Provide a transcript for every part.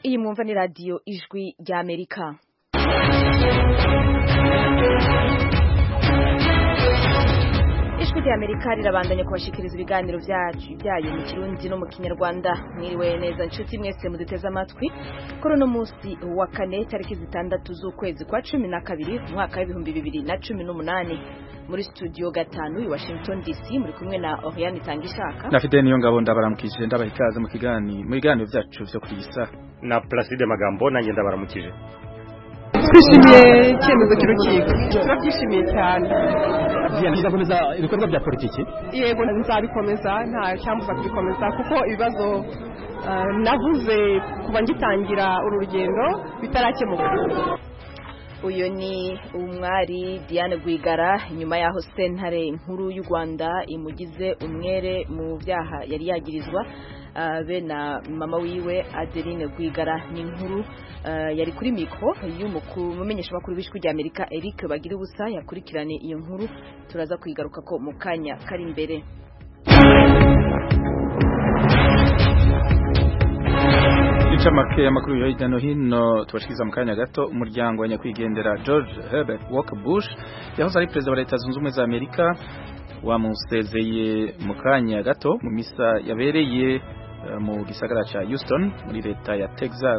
Iyi mwumva ni radio Ijwi rya Amerika. Ijwi rya Amerika rirabandanya kubashikiriza ibiganiro byayo mu Kirundi no mu Kinyarwanda. Mwiriwe neza nshuti mwese muduteze amatwi. Kuri uno munsi wa kane tariki 6 z'ukwezi kwa 12 umwaka wa 2018 muri studio gatanu i Washington DC muri kumwe na Oriane Tangishaka na Fideni Yongabo ndabaramukije ndabaha ikaze mu biganiro byacu byo kurisa na Placide Magambo nanjye ndabaramukije. Twishimiye icyemezo cy'urukiko, turabyishimiye cyane. Nzakomeza ibikorwa bya politiki. Yego nzabikomeza, nta cyambuza kubikomeza kuko ibibazo navuze kuba ngitangira uru rugendo bitarakemuka. Uyu ni umwari Diane Rwigara nyuma yaho sentare nkuru y'u Rwanda imugize umwere mu byaha yari yagirizwa be na mama wiwe Adeline Rwigara. Ni inkuru yari kuri mikro y'umukuru mumenyesha makuru b'Ijwi rya Amerika Eric Bagirubusa yakurikirane iyo nkuru turaza kwigaruka ko mu kanya kari imbere. Incamake amakuru yo hirya no hino tubashikiza mu kanya gato. Umuryango wa nyakwigendera George Herbert Walker Bush yahoze ari perezida wa Leta Zunze Ubumwe za Amerika wamusezeye mu kanya gato mu misa yabereye mu gisagara ca Houston muri leta ya Texas.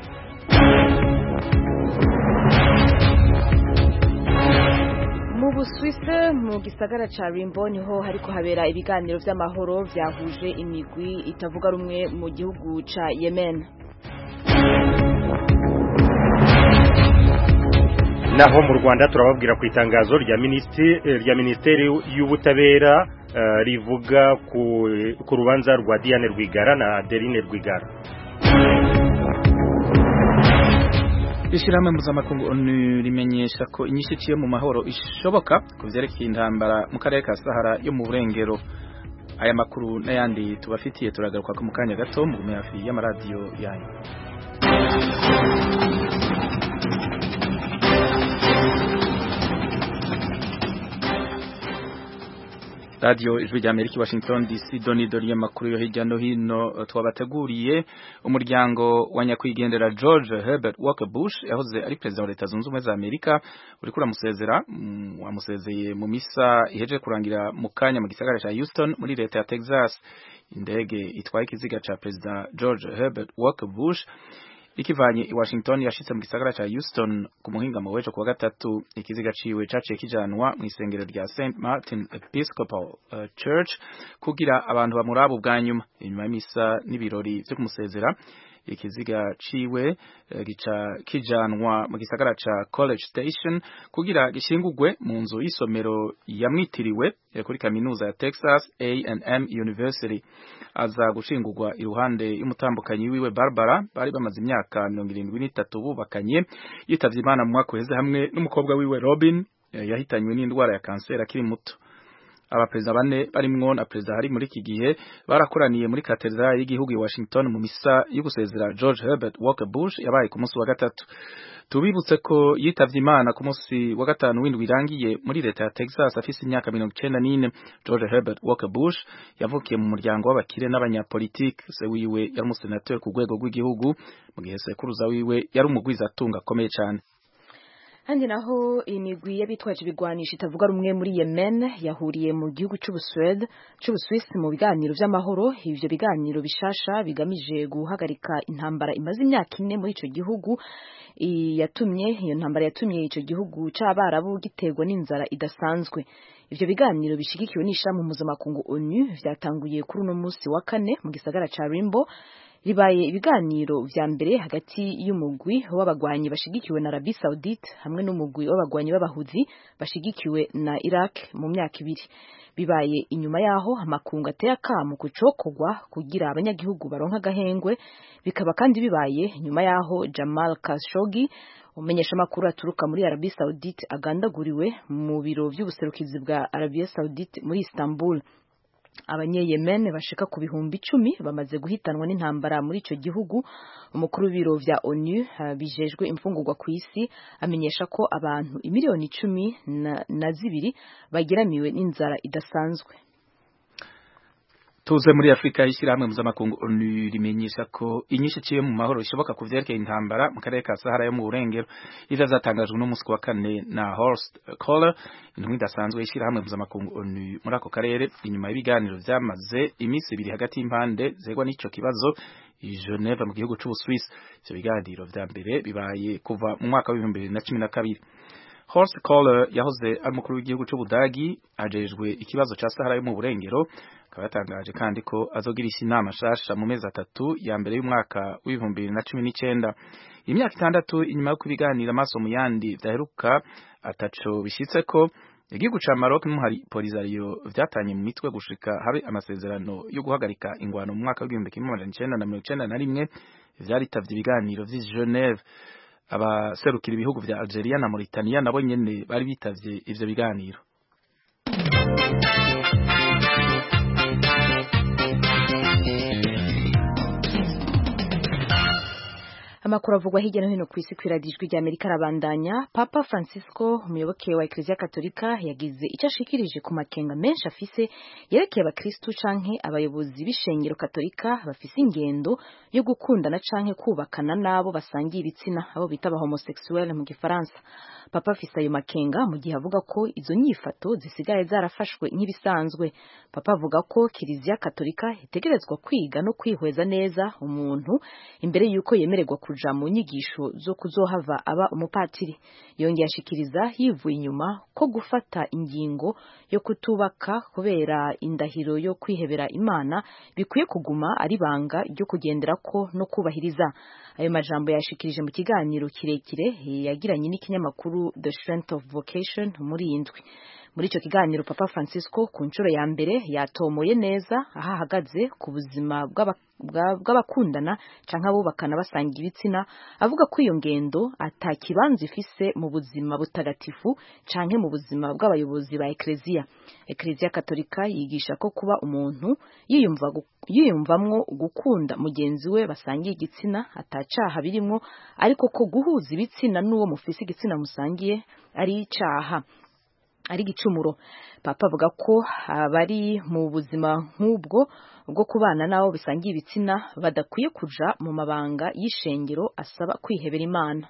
Mu Busuwisi mu gisagara ca Rimbo niho hariko habera ibiganiro vy'amahoro vyahuje imigwi itavuga rumwe mu gihugu ca Yemen. Naho mu Rwanda turababwira ku itangazo rya Ministeri y'Ubutabera rivuga ku rubanza rwa Diane Rwigara na Adeline Rwigara. Ishirahamwe mpuzamakungu ONU rimenyesha ko inyishu iciye mu mahoro ishoboka kuvyerekeye intambara mu karere ka Sahara yo mu burengero. Aya makuru n'ayandi tubafitiye turagaruka ko mu kanya gato mu hafi y'amaradiyo yanyu. Radio Ijwi rya Amerika Washington DC doni makuru yo hirya no hino twabateguriye. Umuryango wa nyakwigendera George Herbert Walker Bush yahoze ari perezida wa Leta Zunze Ubumwe za Amerika uri kuramusezera wamusezeye mu misa iheje kurangira mu kanya mu gisagara ca Houston muri leta ya Texas. Indege itwaye ikiziga ca perezida George Herbert Walker Bush ikivanye i Washington yashitse mu gisagara ca Houston ku muhinga mu wejo kuwa gatatu. Ikiziga ciwe caciye kijanwa mu isengero rya St. Martin Episcopal Church kugira abantu bamuraba ubwa nyuma. Inyuma y'imisa n'ibirori byo kumusezera ikiziga ciwe gica kijanwa mu gisagara ca College Station kugira gishingurwe mu nzu y'isomero yamwitiriwe kuri kaminuza ya Texas A&M University. Aza gushingurwa iruhande y'umutambukanyi wiwe Barbara bari bamaze imyaka 73 bubakanye yitavye Imana mu mwaka uheze hamwe n'umukobwa wiwe Robin yahitanywe n'indwara ya kanseri akiri muto. Abaperezida bane barimwo na perezida hari muri iki gihe barakoraniye muri katedrali y'igihugu ya Washington mu misa yo gusezera George Herbert Walker Bush yabaye ku munsi wa gatatu. Tubibutse ko yitavye Imana ku munsi wa gatanu w'indwi irangiye muri leta ya Texas afise imyaka 94. George Herbert Walker Bush yavukiye mu muryango w'abakire n'abanyapolitike. Se wiwe yari umusenateri ku rwego rw'igihugu mu gihe sekuruza wiwe yari umugwiza atunga akomeye cyane. Handi naho imigwi y'abitwaje ibigwanisha itavuga rumwe muri Yemen yahuriye mu gihugu c'Ubusuwisi mu biganiro vy'amahoro. Ivyo biganiro bishasha bigamije guhagarika intambara imaze imyaka 4 muri ico gihugu. Iyo ntambara yatumye ico gihugu c'Abarabu giterwa n'inzara idasanzwe. Ivyo biganiro bishigikiwe n'ishirahamwe mpuzamakungu ONU vyatanguye kuri uno munsi wa kane mu gisagara ca Rimbo. Ribaye ibiganiro vya mbere hagati y'umugwi w'abagwanyi bashigikiwe na Arabie Saoudite hamwe n'umugwi w'abagwanyi b'abahuzi bashigikiwe na Iraq mu myaka 2. Bibaye inyuma yaho amakungu ateye akamu kucokogwa kugira abanyagihugu baronka agahengwe. Bikaba kandi bibaye nyuma yaho Jamal Khashoggi umenyesha makuru aturuka muri Arabie Saoudite agandaguriwe mu biro vy'ubuserukizi bwa Arabie Saoudite muri Istanbul. Abanyeyemen bashika ku bihumbi 10 bamaze guhitanwa n'intambara muri ico gihugu. Umukuru w'ibiro vya ONU bijejwe imfungurwa ku isi amenyesha ko abantu imiliyoni 12 bagiramiwe n'inzara idasanzwe. tuze muri Afrika ishyirahamwe mpuzamakungu ONU rimenyesha ko inyinshi ciye mu mahoro ishoboka ku vyerekeye intambara mu karere ka Sahara yo mu burengero ivyo zatangajwe no musi wa kane na Horst Kohler intumwa idasanzwe ishyirahamwe mpuzamakungu ONU muri ako karere inyuma y'ibiganiro vyamaze imisi ibiri hagati y'impande zegwa n'ico kibazo i Geneva mu gihugu c'u Swiss. Ivyo biganiro vya mbere bibaye kuva mu mwaka wa 2012. Horst Kohler yahoze ari umukuru w'igihugu c'Ubudagi ajejwe ikibazo ca Sahara yo mu burengero akaba yatangaje kandi ko azogirisha inama shasha mu mezi 3 ya mbere y'umwaka wa 2019. Imyaka 6 inyuma yo kubiganira amaso mu yandi vyaheruka ataco bishitse ko igihugu ca Maroc n'umuhari Polisario vyatanye mu mitwe gushika habe amasezerano yo guhagarika ingwano mu mwaka wa 1991 vyaritavye ibiganiro vy'i Geneve. Abaserukira ibihugu vya Algeria na Mauritania nabo nyene bari bitavye ivyo biganiro. Amakuru avugwa hirya no hino ku isi kw'iradijwi rya Amerika arabandanya. Papa Francisco umuyoboke wa Eklezia Katolika yagize icyo ashikirije ku makenga menshi afise yerekeye abakristu canke abayobozi b'ishengero Katolika bafise ingendo yo gukundana canke kubakana nabo basangiye ibitsina abo bita homosexuel mu Gifaransa. Papa afise ayo makenga mu gihe avuga ko izo nyifato zisigaye zarafashwe nk'ibisanzwe. Papa avuga ko Kiliziya Katolika itegerezwa kwiga no kwihweza neza umuntu imbere yuko yemererwa kuja mu nyigisho zo kuzohava aba umupatiri. Yongeye ashikiriza yivuye inyuma ko gufata ingingo yo kutubaka kubera indahiro yo kwihebera Imana bikwiye kuguma ari banga ryo kugenderako no kubahiriza. Ayo majambo yashikirije mu kiganiro kirekire yagiranye n'ikinyamakuru The Strength of Vocation muri indwi. Muri ico kiganiro Papa Francisco ku nshuro ya mbere yatomoye neza aho ahagaze ku buzima bw'abakundana canke abubakana basangiye ibitsina, avuga ko iyo ngendo atakibanza ifise mu buzima butagatifu canke mu buzima bw'abayobozi ba Eklezia. Eklezia Katolika yigisha ko kuba umuntu yiyumvamwo gukunda mugenzi we basangiye igitsina atacaha birimwo, ariko ko guhuza ibitsina n'uwo mufise igitsina musangiye ari icaha, ari gicumuro. Papa avuga ko abari mu buzima nk'ubwo bwo kubana nabo bisangiye ibitsina badakwiye kuja mu mabanga y'ishengero, asaba kwihebera Imana.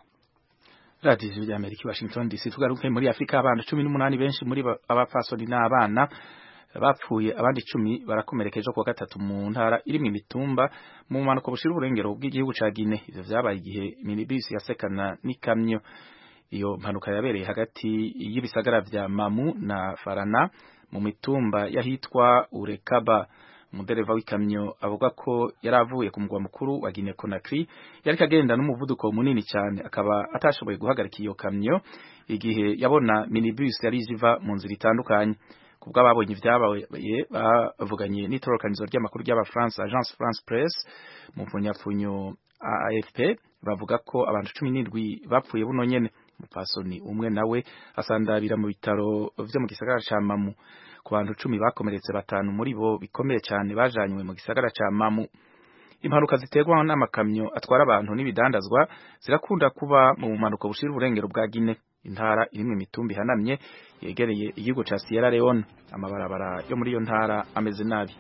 Radio ya Amerika Washington DC. Tugaruke muri Afrika, abantu 18 benshi muri abapfasoni n'abana bapfuye, abandi 10 barakomerekeje kuwa gatatu mu ntara iri mu mitumba mu manuko bushira uburengero bw'igihugu ca Guinea. Ivyo vyabaye igihe minibus yasekana n'ikamyo. Iyo mpanuka yabereye hagati y'ibisagara vya Mamu na Farana mu mitumba yahitwa Urekaba. Umudereva w'ikamyo avuga ko yaravuye ku mugwa mukuru wa Guinea Conakry, yariko agenda n'umuvuduko munini cyane, akaba atashoboye guhagarika iyo kamyo igihe yabona minibus yari iva mu nzira itandukanye. Kubwa babonye ivyabaye bavuganye n'itorokanizo ry'amakuru ry'Abafaransa Agence France Presse mu mfunyapfunyo AFP, bavuga ko abantu 17 bapfuye buno nyene. Umupfasoni umwe nawe asandabira mu bitaro vyo mu gisagara ca Mamu. Ku bantu 10 bakomeretse, 5 muri bo bikomeye cyane bajanywe mu gisagara ca Mamu. Impanuka ziterwa n'amakamyo atwara abantu n'ibidandazwa zirakunda kuba mu manuko bushira uburengero bwa Guinea, intara irimwe imitumba ihanamye yegereye igihugu ca Sierra Leone. Amabarabara yo muri iyo ntara ameze nabi.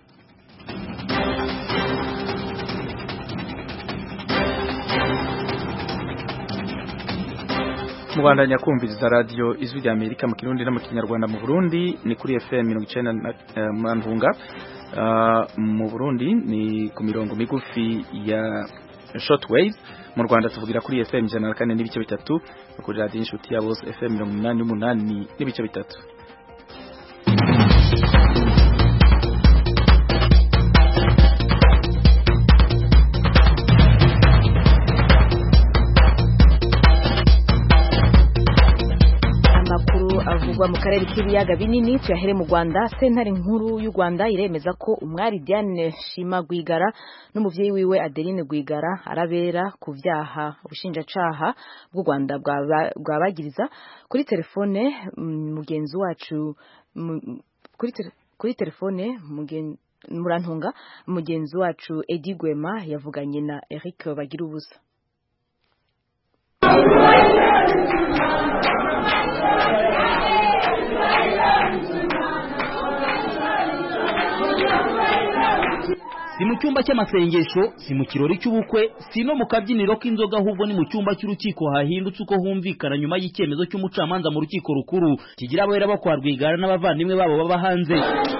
Mubandanya kumviriza radio Ijwi rya Amerika mu Kirundi no mu Kinyarwanda. Mu Burundi ni kuri FM 90 Mwanvunga, mu Burundi ni ku mirongo migufi ya shortwave. Mu Rwanda tuvugira kuri FM 104 n'ibice bitatu, kuri radio Inshuti ya Bose FM 88 n'ibice bitatu. Avugwa mu karere k'ibiyaga binini, tuyahere mu Rwanda. Sentare nkuru y'u Rwanda iremeza ko umwari Diane Shima Rwigara n'umuvyeyi wiwe Adeline Rwigara arabera ku vyaha ubushinjacaha bw'u Rwanda bwabagiriza. Kuri telefone mugenzi wacu Murantunga, mugenzi wacu Edi Gwema yavuganye na Eric Bagirubusa. si mu cyumba cy'amasengesho, si mu kirori cy'ubukwe, si no mu kabyiniro k'inzoga, ahubwo ni mu cyumba cy'urukiko hahindutse uko humvikana nyuma y'icyemezo cy'umucamanza mu rukiko rukuru kigira abera bo kwa Rwigara n'abavandimwe babo baba hanze.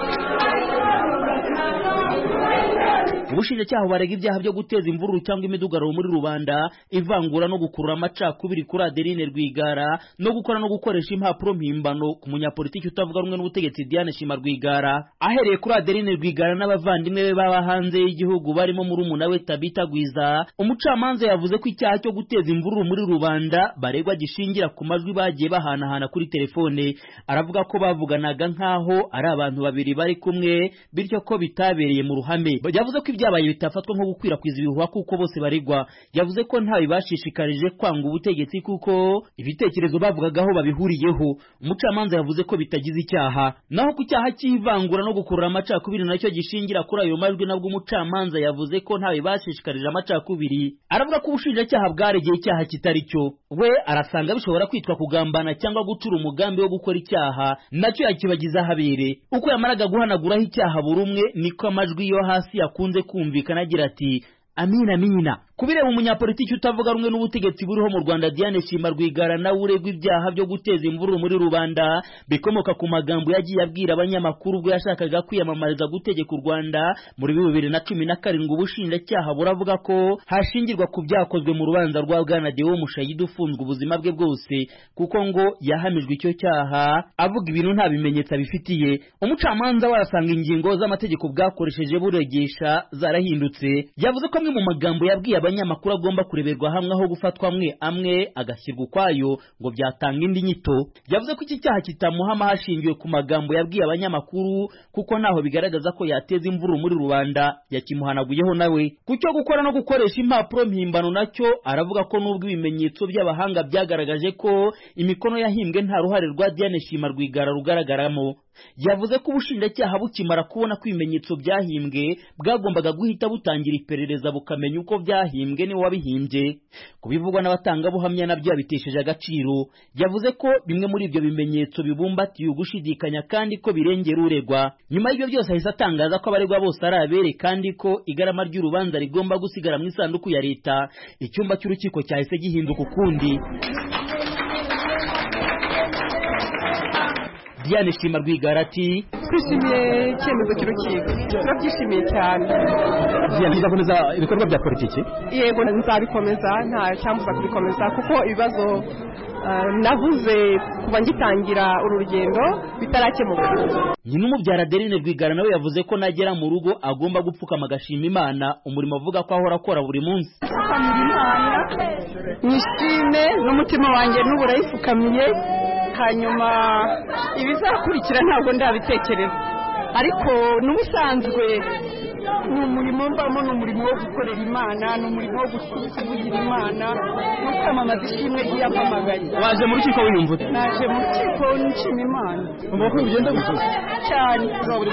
Ubushinjacyaha barega ibyaha byo guteza imvururu cyangwa imidugararo muri rubanda, ivangura no gukurura amacakubiri kuri Adeline Rwigara, no gukora no gukoresha impapuro mpimbano ku munyapolitiki utavuga rumwe n'ubutegetsi Diane Shima Rwigara. Ahereye kuri Adeline Rwigara n'abavandimwe be baba hanze y'igihugu barimo murumuna we Tabita Gwiza, umucamanza yavuze ko icyaha cyo guteza imvururu muri rubanda baregwa gishingira ku majwi bagiye bahanahana kuri telefone. Aravuga ko bavuganaga nk'aho ari abantu babiri bari kumwe, bityo ko bitabereye mu ruhame. Yavuze ko byabaye bitafatwa nko gukwirakwiza ibihuha kuko bose baregwa. Yavuze ko ntawe bashishikarije kwanga ubutegetsi kuko ibitekerezo bavugagaho babihuriyeho. Umucamanza yavuze ko bitagize icyaha. Naho ku cyaha cy'ivangura no gukurura amacakubiri nacyo gishingira kuri ayo majwi, nabwo umucamanza yavuze ko ntawe bashishikarije amacakubiri. Aravuga ko ubushinjacyaha bwaregeye icyaha kitari cyo. We arasanga bishobora kwitwa kugambana cyangwa gucura umugambi wo gukora icyaha, nacyo yakibagiza habere. Uko yamaraga guhanaguraho icyaha buri umwe, niko amajwi yo hasi yakunze kumvikana agira ati amina amina. Kubireba umunyapolitiki utavuga rumwe n'ubutegetsi buriho mu Rwanda Diane Shima Rwigara nawe uregwa ibyaha byo guteza imvururu muri rubanda bikomoka ku magambo yagiye abwira abanyamakuru ubwo yashakaga kwiyamamariza gutegeka u Rwanda muri 2017. Ubushinjacyaha buravuga ko hashingirwa ku byakozwe mu rubanza rwa Bwana Deo Mushayidi ufunzwe ubuzima bwe bwose, kuko ngo yahamijwe icyo cyaha avuga ibintu nta bimenyetso bifitiye. Umucamanza warasanga ingingo z'amategeko bwakoresheje buregesha zarahindutse. Yavuze ko amwe mu magambo yabwiye abanyamakuru agomba kureberwa hamwe aho gufatwa amwe agashyirwa ukwayo ngo byatanga indi nyito. Yavuze ko iki cyaha kitamuhama hashingiwe ku magambo yabwiye abanyamakuru kuko naho bigaragaza ko yateza imvururu muri rubanda, yakimuhanaguyeho nawe. Ku cyo gukora no gukoresha impapuro mpimbano nacyo aravuga ko nubwo ibimenyetso by'abahanga byagaragaje ko imikono yahimbwe nta ruhare rwa Diane Shima Rwigara rugaragaramo. Yavuze ko ubushinjacyaha bukimara kubona ko ibimenyetso byahimbwe bwagombaga guhita butangira iperereza bukamenya uko byahimbwe ni wabihimbye. Kubivugwa n'abatangabuhamya nabyo yabitesheje agaciro. Yavuze ko bimwe muri ibyo bimenyetso bibumbatiye ugushidikanya kandi ko birengera uregwa. Nyuma y'ibyo byose ahise atangaza ko abaregwa bose ari abere kandi ko igarama ry'urubanza rigomba gusigara mu isanduku ya leta. Icyumba cy'urukiko cyahise gihinduka ukundi. Diane Shima Rwigara ati twishimiye icyemezo cy'urukiko, turabyishimiye cyane. Diane, nzakomeza ibikorwa bya politiki? Yego, nzabikomeza, nta cyambuza kubikomeza kuko ibibazo navuze kuba ngitangira uru rugendo bitarakemuka. Nyina umubyara Adeline Rwigara nawe yavuze ko nagera mu rugo agomba gupfukama agashima Imana, umurimo avuga ko ahora akora buri munsi. Nishime n'umutima wanjye n'uburayifukamiye, hanyuma ibizakurikira ntabwo ndabitekereza, ariko n'ubusanzwe ni umurimo mbamo, ni umurimo wo gukorera Imana, ni umurimo wo kuvugira Imana no kwamamaza ishimwe ry'iyamamagaye. Waje mu rukiko wiyumva ute? Naje mu rukiko nshima Imana. Umva ko bigenda gusoza cyane.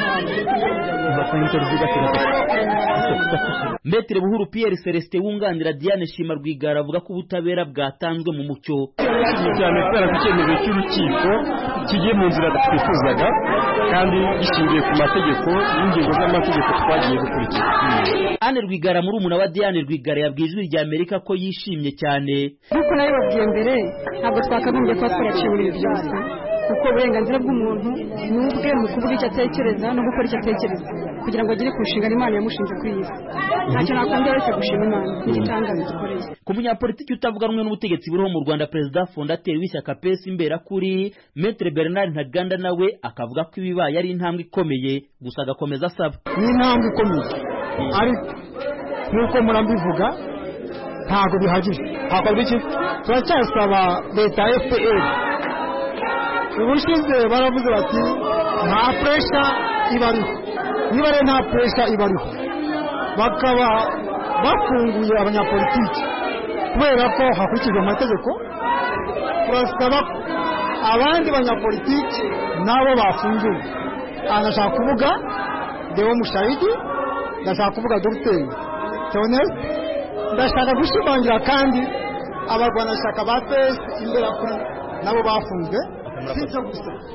Maître Buhuru Pierre Celestin wunganira Diane Shima Rwigara avuga ko ubutabera bwatanzwe mu mucyo. Cyane kubera ko icyemezo cy'urukiko kigiye mu nzira twifuzaga kandi gishingiye ku mategeko n'ingingo z'amategeko twagiye gukurikiza. Anne Rwigara murumuna wa Diane Rwigara yabwiye Ijwi ry'Amerika ko yishimye cyane. Kuko nayo babwiye mbere ntabwo twakagombye kuba twaraciye muri ibyo byose, kuko uburenganzira bw'umuntu ni ubwe mu kuvuga icyo atekereza no gukora icyo atekereza kugira ngo agere ku nshingano Imana yamushinze kuri iyi si. Ntacyo nakongera uretse gushima Imana n'igitangaza dukoreye. Ku munyapolitiki utavuga rumwe n'ubutegetsi buriho mu Rwanda, perezida fondateri w'ishyaka PS Imberakuri Maître Bernard Ntaganda nawe akavuga ko ibibaye ari intambwe ikomeye, gusa agakomeza asaba. Ni intambwe ikomeye ariko nk'uko murambivuga ntabwo bihagije. Hakorwa iki? Turacyasaba leta ya FPR. Ubushize baravuze bati nta pressure ibariho, niba rero nta pressure ibariho bakaba bafunguye abanyapolitiki kubera ko hakurikijwe amategeko, turasaba abandi banyapolitiki nabo bafungiwe. Anashaka kuvuga Deo Mushayidi, ndashaka kuvuga Dr. Theoneste, ndashaka gushimangira kandi abarwanashyaka ba PS Imberakuri nabo bafunzwe. Sicyo gusa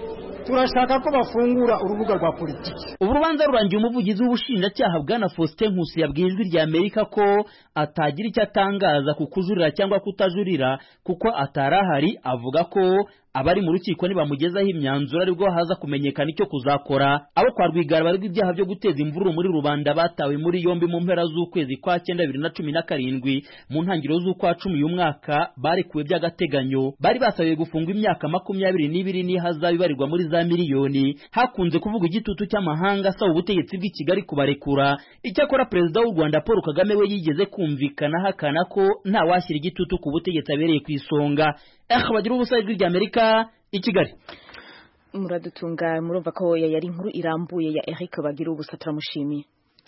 turashaka ko bafungura urubuga rwa politiki. Urubanza rurangiye umuvugizi w'ubushinjacyaha bwana Faustin Nkusi yabwiye Ijwi rya Amerika ko atagira icyo atangaza ku kujurira cyangwa kutajurira kuko atarahari, avuga ko abari mu rukiko nibamugezaho imyanzuro aribwo haza kumenyekana icyo kuzakora. Abo kwa Rwigara bari ibyaha byo guteza imvururu muri rubanda batawe muri yombi mu mpera z'ukwezi kwa 9 2017, mu ntangiriro z'ukwa 10 uyu mwaka barekuwe by'agateganyo. Bari basabiye gufungwa imyaka 22 n'ihazabu ibarirwa muri za miliyoni. Hakunze kuvuga igitutu cy'amahanga asaba ubutegetsi bw'i Kigali kubarekura. Icyakora Perezida w'u Rwanda Paul Kagame we yigeze kumvikana hakana ko nta washyira igitutu ku butegetsi abereye ku isonga. Bagira ubusa Ijwi rya Amerika i Kigali. Muradutunga murumva ko yari inkuru irambuye ya Eric Bagira ubusa, turamushimiye.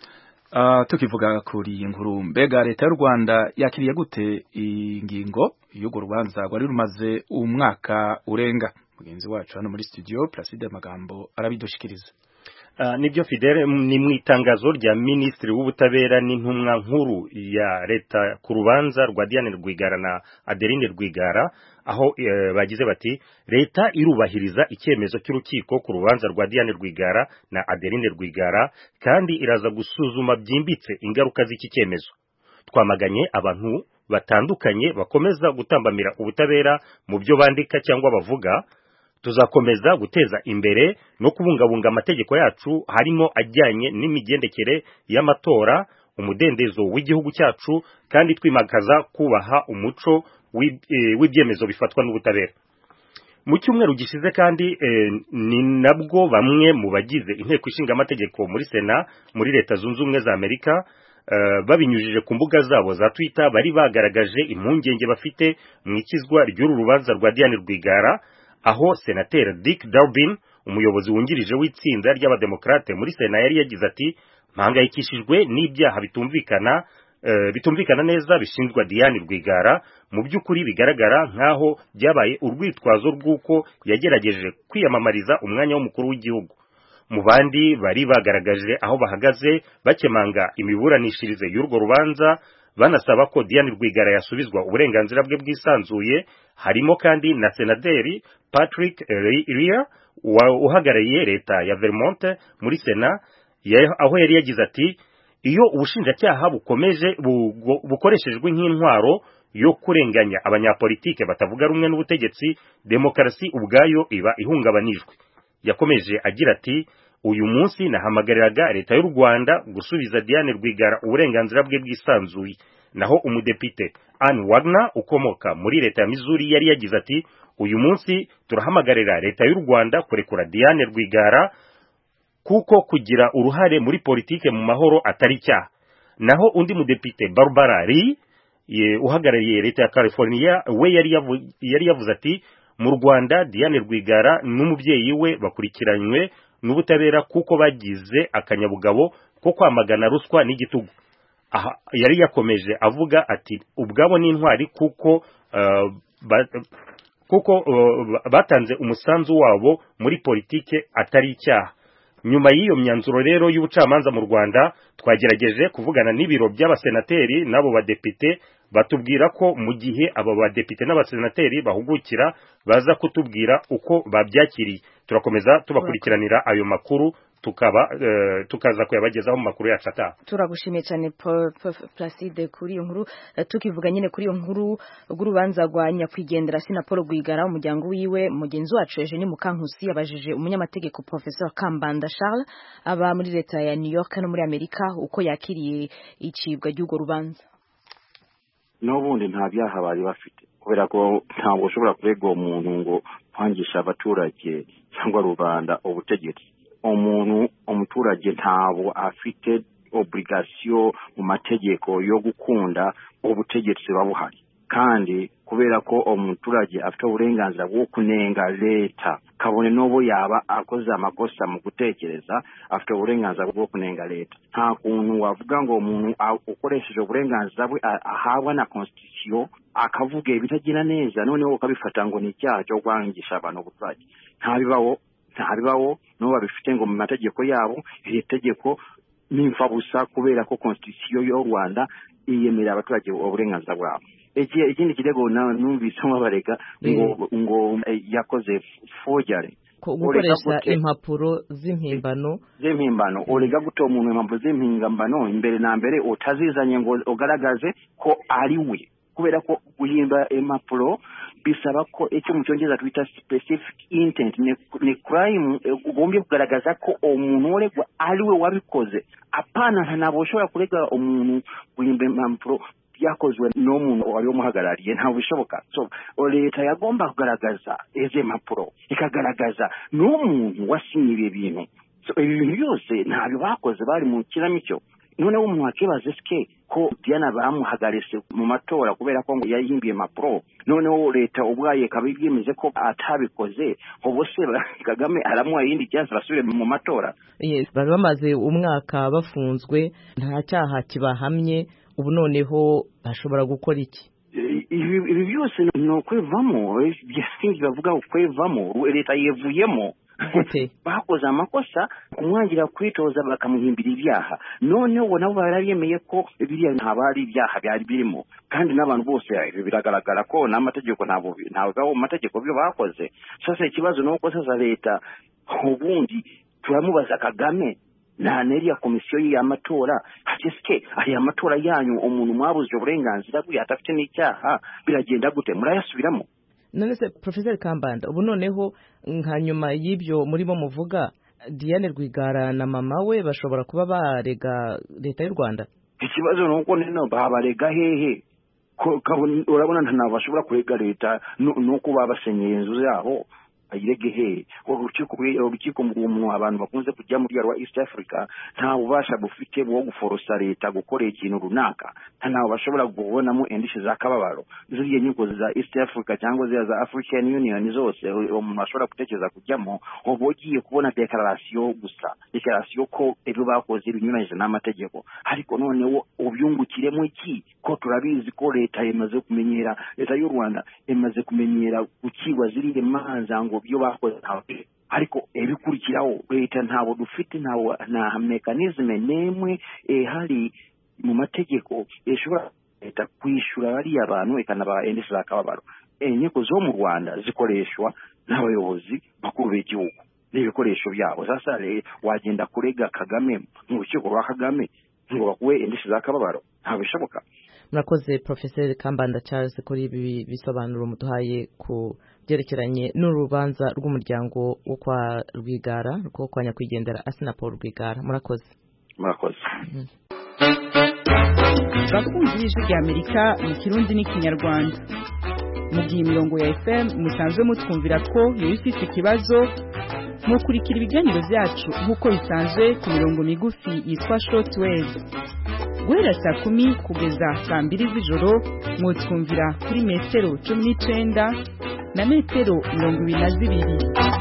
Tukivuga kuri iyi nkuru, mbega leta y'u Rwanda yakiriye gute ingingo y'urwo rubanza rwari rumaze umwaka urenga? Mugenzi wacu hano muri studio Placide Magambo arabidushikiriza. Nibyo Fidele, ni mu itangazo rya Minisitiri w'Ubutabera n'intumwa nkuru ya leta ku rubanza rwa Diane Rwigara na Adeline Rwigara, aho bagize bati leta irubahiriza icyemezo cy'urukiko ku rubanza rwa Diane Rwigara na Adeline Rwigara kandi iraza gusuzuma byimbitse ingaruka z'iki cyemezo. Twamaganye abantu batandukanye bakomeza gutambamira ubutabera mu byo bandika cyangwa bavuga. Tuzakomeza guteza imbere no kubungabunga amategeko yacu harimo ajyanye n'imigendekere y'amatora, umudendezo w'igihugu cyacu, kandi twimakaza kubaha umuco w'ibyemezo bifatwa n'ubutabera. Mu cyumweru gishize kandi ni nabwo bamwe mu bagize inteko ishinga amategeko muri Sena muri Leta Zunze Ubumwe za Amerika babinyujije ku mbuga zabo za Twitter bari bagaragaje impungenge bafite mu ikizwa ry'uru rubanza rwa Diane Rwigara, aho Senateri Dick Durbin, umuyobozi wungirije w'itsinda ry'abademokrate muri Sena, yari yagize ati mpangayikishijwe n'ibyaha bitumvikana neza bishinjwa Diane Rwigara. Mu by'ukuri bigaragara nkaho byabaye urwitwazo rw'uko yagerageje kwiyamamariza umwanya w'umukuru w'igihugu. Mu bandi bari bagaragaje aho bahagaze bakemanga imiburanishirize y'urwo rubanza banasaba ko Diane Rwigara yasubizwa uburenganzira bwe bwisanzuye, harimo kandi na Senateri Patrick Leahy uhagarariye leta ya Vermont muri Sena, aho yari yagize ati iyo ubushinjacyaha bukoreshejwe nk'intwaro yo kurenganya abanyapolitike batavuga rumwe n'ubutegetsi, demokarasi ubwayo iba ihungabanijwe. Yakomeje agira ati uyu munsi nahamagariraga leta y'u Rwanda gusubiza Diane Rwigara uburenganzira bwe bwisanzuye. Naho umudepite Anne Wagner ukomoka muri leta ya Missouri yari yagize ati uyu munsi turahamagarira leta y'u Rwanda kurekura Diane Rwigara kuko kugira uruhare muri politike mu mahoro atari cyaha. Naho undi mudepite Barbara Lee uhagarariye leta ya California we yari yavuze ati mu Rwanda Diane Rwigara n'umubyeyi we bakurikiranywe n'ubutabera kuko bagize akanyabugabo ko kwamagana ruswa n'igitugu. Aha yari yakomeje avuga ati ubwabo n'intwari kuko batanze umusanzu wabo muri politike atari icyaha. Nyuma y'iyo myanzuro rero y'ubucamanza mu Rwanda twagerageje kuvugana n'ibiro by'abasenateri n'abo badepite, batubwira ko mu gihe abo badepite n'abasenateri bahugukira baza kutubwira uko babyakiriye. Turakomeza tubakurikiranira ayo makuru tukaza kuyabagezaho mu makuru yacu ataha. Turagushimiye cyane Placide kuri iyo nkuru. Tukivuga nyine kuri iyo nkuru rw'urubanza rwa nyakwigendera Paul Rwigara, umuryango wiwe mugenzi wacu Eugenie Mukankusi yabajije umunyamategeko Professor Kambanda Charles aba muri leta ya New York no muri Amerika uko yakiriye icibwa ry'urwo rubanza. N'ubundi nta byaha bari bafite, kubera ko ntabwo ushobora kurega umuntu ngo kwangisha abaturage cyangwa rubanda ubutegetsi. Umuturage ntabwo afite obligation mu mategeko yo gukunda ubutegetsi babuhari, kandi kubera ko umuturage afite uburenganzira bwo kunenga leta, kabone n'ubu yaba akoze amakosa mu gutekereza, afite uburenganzira bwo kunenga leta. Nta kuntu wavuga ngo umuntu ukoresheje uburenganzira bwe ahabwa na constitution akavuga ibitagira neza noneho ukabifata ngo ni icyaha cyo kwangisha abantu ubuturage. ntabibaho no babifite ngo mu mategeko yabo. Iri tegeko nimfa busa kubera ko constitution y'u Rwanda iyemerera abaturage uburenganzira bwabo. Ikindi kirego numvise babarega ngo yakoze forgery gukoresha impapuro z'impimbano urega gute umuntu impapuro z'impimbano imbere na mbere utazizanye ngo ugaragaze ko ari we kubera ko guhimba impapuro bisaba ko icyo mu cyongereza twita specific intent ni crime ugombye kugaragaza ko umuntu uregwa ari we wabikoze apana ntabwo ushobora kurega umuntu guhimba impapuro byakozwe n'umuntu wari umuhagarariye ntabwo bishoboka so leta yagomba kugaragaza izi mpapuro ikagaragaza n'umuntu wasinye ibi bintu so ibi bintu byose ntabyo bakoze bari mu kinamico noneho umuntu akibaza ske ko Diana bamuhagaritse mu matora kubera ko ngo yayimbiye impapuro noneho leta ubwaye kabigimeze ko atabikoze hobose Kagame aramuha yindi chance basubire mu matora. Yes, bari bamaze umwaka bafunzwe nta cyaha kibahamye ubu noneho bashobora gukora iki? Ibi byose no kwevamo byinshi bavuga kwevamo leta yevuyemo bakoze amakosa kumwangira kwitoza bakamuhimbira ibyaha noneho nabo barayemeye ko biriya ntabari ibyaha byari birimo kandi n'abantu bose biragaragara ko n'amategeko ntabwo mu mategeko byo bakoze. Sasa ikibazo nuko sasa leta ubundi turamubaza Kagame na neriya komisiyo y'amatora hateske aya matora yanyu umuntu mwabuze uburenganzira bwe atafite n'icyaha biragenda gute murayasubiramo? None se Professor Kambanda ubu noneho nka nyuma y'ibyo murimo muvuga Diane Rwigara na mama we bashobora kuba barega leta y'u Rwanda? Ikibazo nuko nino babarega hehe ko urabona nta bashobora kurega leta nuko babasenyeye inzu yabo ayirege he urukiko mu abantu bakunze kujya muri rwa East Africa nta ubasha bufite bwo guforosa leta gukora ikintu runaka nta bashobora kubonamo indishyi za kababaro ziriye nyiko za East Africa cyangwa za African Union zose umuntu ashobora gutekereza kujyamo ubogiye kubona declaration gusa declaration ko ebyo bakoze ibinyuranyije n'amategeko ariko noneho ubyungukiremo iki ko turabizi ko leta yemaze kumenyera leta y'u Rwanda yemaze kumenyera gukigwa ziriye manza ngo byo bakoze ariko ebikurikiraho leta ntabo dufite nta mechanisme nemwe hari mu mategeko eshobora leta kwishura bari abantu ikanaba endesha akababaro enyeko zo mu Rwanda zikoreshwa n'abayobozi bakuru b'igihugu n'ibikoresho byabo. Sasa wagenda kurega Kagame mu rukiko rwa Kagame ngo bakuwe endesha akababaro nta bishoboka. Murakoze Professor Kambanda Charles kuri ibi bisobanuro muduhaye ku byerekeranye n'urubanza rw'umuryango wo kwa Rwigara rwo kwa nyakwigendera Assinapol Rwigara. Murakoze. Bakunzi b'Ijwi ry'Amerika mu Kirundi n'Ikinyarwanda mu gihe imirongo ya FM musanzwe mutwumvira ko yifite ikibazo mukurikira ibiganiro byacu nk'uko bisanzwe ku mirongo migufi yitwa shortwave guhera saa 10 kugeza saa 2 z'ijoro mwutwumvira kuri metero 19 na metero 22.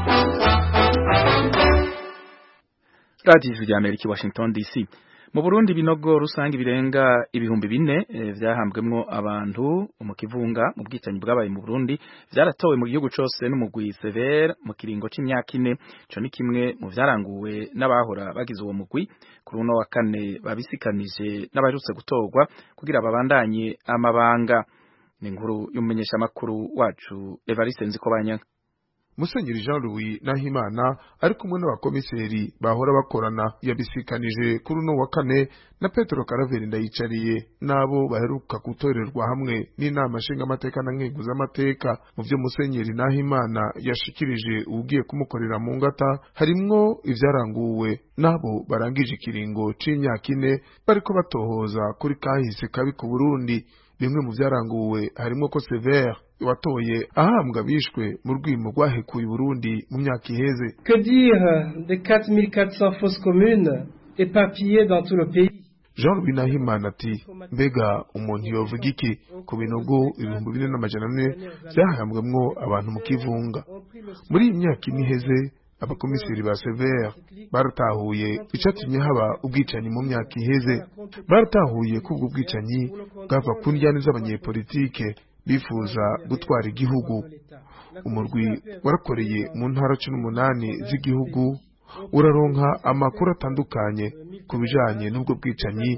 Radio Ijwi ry'Amerika Washington DC. Mu Burundi binogo rusange birenga ibihumbi 4 vyahambwemwo abantu mu kivunga mu bwicanyi bwabaye mu Burundi vyaratowe mu gihugu cyose n'umugwi Severe mu kiringo c'imyaka 4 cyo ni kimwe mu vyaranguwe n'abahora bagize uwo mugwi kuri uno wa kane babisikanije n'abarutse gutorwa kugira babandanye amabanga. Ni inkuru y'umumenyesha makuru wacu Evariste Nzikobanya. Musenyeri Jean Louis Nahimana ari kumwe n'abakomiseri bahora bakorana yabisikanije kuri uno wa kane na Petro Karaveri Ndayicariye nabo baheruka gutorerwa hamwe n'inama nshingamateka na nkenguzamateka. Mu byo Musenyeri Nahimana yashikirije ugiye kumukorera mu ngata harimwo ivyaranguwe nabo barangije ikiringo c'imyaka 4 bariko batohoza kuri kahise kabi ku Burundi. Bimwe mu vyaranguwe harimo ko Severe watoye ahambwa bishwe mu rwimo rwahekuye Burundi mu myaka iheze. Que dire de 4400 fausses communes éparpillées dans tout le pays? Jean Louis Nahimana ati mbega umuntu yovuga iki ku binogo 2400 byahambwemwo abantu mu kivunga muri imyaka iheze. Abakomiseri ba Severe baratahuye icatumye haba ubwicanyi mu myaka iheze. Baratahuye ko ubwo bwicanyi bwava ku njyana z'abanyepolitike bifuza gutwara igihugu. Umurwi warakoreye mu ntara 18 z'igihugu uraronka amakuru atandukanye ku bijanye n'ubwo bwicanyi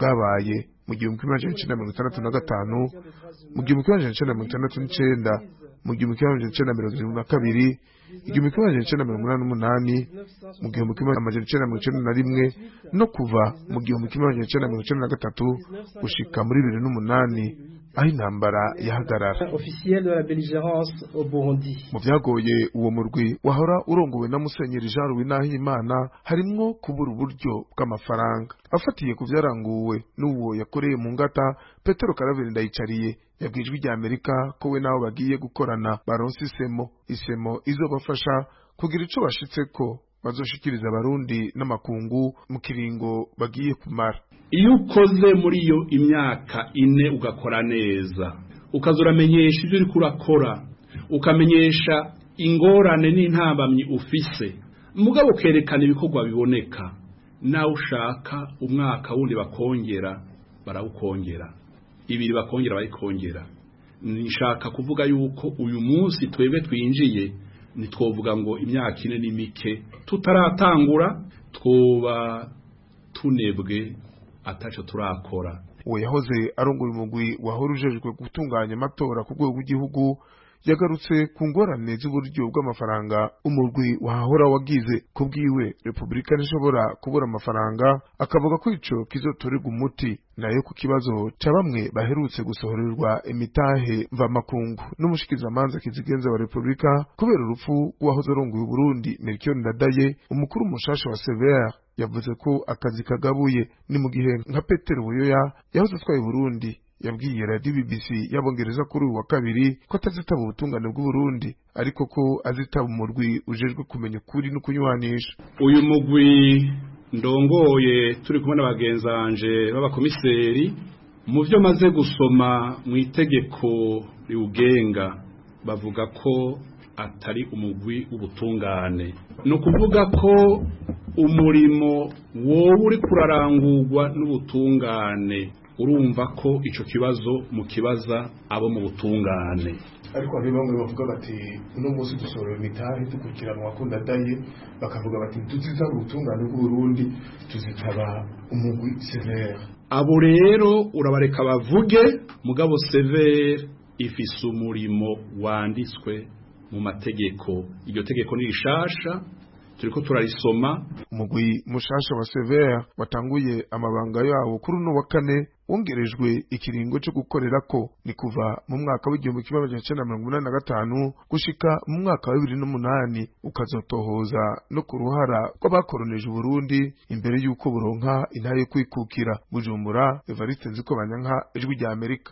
bwabaye mu 1965 mu 1969 mu 1972, 1988, mu 1991 no kuva mu 1993 gushika muri 2008 aho intambara yahagarara. Mu vyagoye uwo murwi wahora urongowe na Musenyeri Jean Louis Nahimana harimwo kubura uburyo bw'amafaranga. Afatiye ku vyaranguwe n'uwo yakoreye mu ngata, Petero Karaveri Ndayicariye yabwijwe rya Amerika ko we naho bagiye gukorana baronse isemo izobafasha kugira ico bashitseko bazoshikiriza abarundi n'amakungu mu kiringo bagiye kumara. Iyo ukoze muri iyo imyaka 4 ugakora neza, ukazuramenyesha ivyo uri kurakora, ukamenyesha ingorane n'intambamyi ufise, mugabo kerekana ibikorwa biboneka, nawe ushaka umwaka wundi bakongera barawukongera, ibiri bakongera bayikongera. Nishaka kuvuga yuko uyu munsi twebwe twinjiye nitwovuga ngo imyaka 4 ni mike tutaratangura, twoba tunebwe ataco turakora. Uwo yahoze arongoye umugwi wahorujejwe gutunganya amatora ku rwego rw'igihugu yagarutse ku ngorane z'uburyo bw'amafaranga umurwi wahora wagize. Kubwiwe Republika nishobora kubura amafaranga, akavuga ko ico kizotorerwa umuti, nayo ku kibazo ca bamwe baherutse gusohorerwa imitahe mva makungu n'umushikizamanza kizigenza wa Republika kubera urupfu rw'uwahoze arongoye Burundi Melchior Ndadaye, umukuru mushasha wa CVR yavuze ko akazi kagabuye. Ni mu gihe nka Petero Buyoya yahoze atwaye Burundi yabwiye Radio BBC y'Abongereza kuri uwa kabiri ko atazitaba ubutungane bw'u Burundi, ariko ko azitaba umurwi ujejwe kumenya ukuri no kunywanisha. Uyu mugwi ndongoye turi kumwe n'abagenzanje b'abakomiseri, mu byo maze gusoma mu itegeko riugenga bavuga ko atari umugwi w'ubutungane. No kuvuga ko umurimo wowe uri kurarangurwa n'ubutungane, urumva ko ico kibazo mu kibaza abo mu butungane. Ariko hari bamwe bavuga bati uno munsi dusorera imitahe tukukiranwa ko Ndadaye, bakavuga bati tuziza ubutungane bw'u Burundi, tuzitaba umugwi CVR. Abo rero urabareka bavuge, mugabo CVR ifise umurimo wanditswe mu mategeko. Iryo tegeko ni rishasha, turiko turarisoma. Umugwi mushasha wa CVR watanguye amabanga yawo kuri uno wa kane, wongerejwe ikiringo cyo gukorerako ni kuva mu mwaka w'1985 gushika mu mwaka wa 2008, ukazotohoza no ku ruhara rw'abakoroneje Burundi imbere y'uko buronka intare yo kwikukira. Bujumbura, Evariste Nzikobanyanka, Ijwi rya Amerika.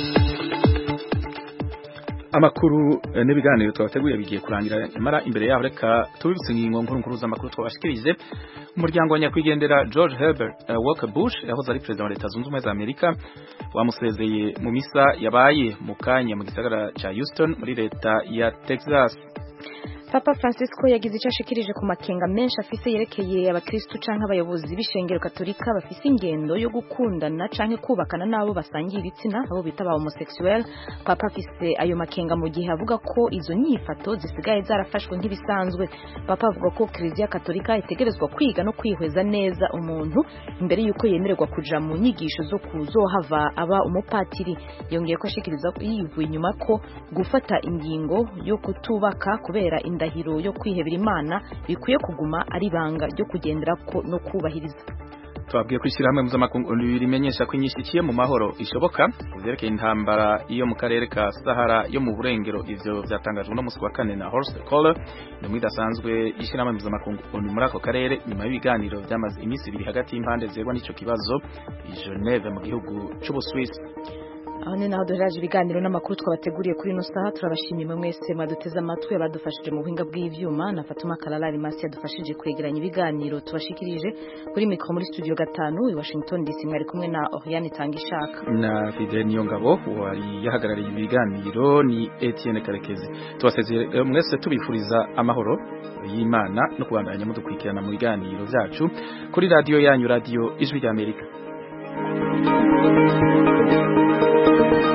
Amakuru n'ibiganiro twabateguye bigiye kurangira, mara imbere yaho reka tubibutse ingingo nkuru z'amakuru twabashikirije. Umuryango wa nyakwigendera George Herbert Walker Bush yahoze ari president wa Leta Zunze Ubumwe za Amerika wamusezeye mu misa yabaye mu kanya mu gisagara ca Houston muri leta ya Texas. Papa Francisco yagize icyo ashikirije ku makenga menshi afise yerekeye abakristo canke abayobozi b'ishengero Katolika bafise ingendo yo gukundana canke kubakana nabo basangiye ibitsina, abo bita ba homosexuel. Papa afise ayo makenga mu gihe avuga ko izo nyifato zisigaye zarafashwe nk'ibisanzwe. Papa avuga ko Kiliziya Katolika itegerezwa kwiga no kwihweza neza umuntu imbere yuko yemererwa kuja mu nyigisho zo kuzohava aba umupatiri. Yongeye ko ashikiriza yivuye inyuma ko gufata ingingo yo kutubaka kubera indahiro yo kwihebera Imana bikwiye kuguma ari banga ryo kugendera ko no kubahiriza. Twabwiye kwishira hamwe mpuzamakungu rimenyesha ko inyishikiye mu mahoro ishoboka kuvyerekeye intambara iyo mu karere ka Sahara yo mu burengero. Ivyo vyatangajwe no musi wa kane na Horst Kohler, ni idasanzwe ishira hamwe mpuzamakungu muri ako karere nyuma y'ibiganiro byamaze iminsi ibiri hagati y'impande zerwa n'ico kibazo i Geneve mu gihugu c'Ubuswisi. Aho ni naho duhereje ibiganiro n'amakuru twabateguriye kuri ino saha. Turabashimiye mwese mwaduteze amatwi, abadufashije mu buhinga bw'ivyuma na Fatuma Kalala Rimasi yadufashije kwegeranya ibiganiro tubashikirije. Kuri mikro muri studio 5 i Washington DC mwari kumwe na Oriane Tangishaka na Fidel Niyongabo. Wari yahagarariye ibiganiro ni Etienne Karekezi. Tubasezeye mwese tubifuriza amahoro y'Imana no kubandanya mudukurikirana mu biganiro byacu kuri radio yanyu, Radio Ijwi rya Amerika.